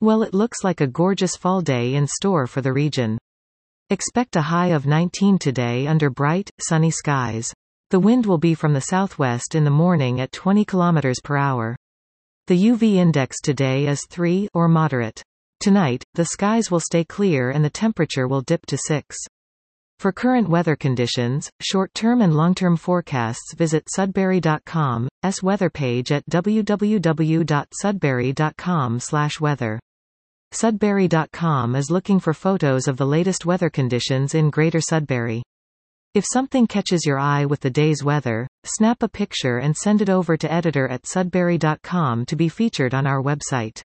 Well, it looks like a gorgeous fall day in store for the region. Expect a high of 19 today under bright, sunny skies. The wind will be from the southwest in the morning at 20 km per hour. The UV index today is 3 or moderate. Tonight, the skies will stay clear and the temperature will dip to 6. For current weather conditions, short-term and long-term forecasts, visit Sudbury.com's weather page at www.sudbury.com/weather. Sudbury.com is looking for photos of the latest weather conditions in Greater Sudbury. If something catches your eye with the day's weather, snap a picture and send it over to editor@sudbury.com to be featured on our website.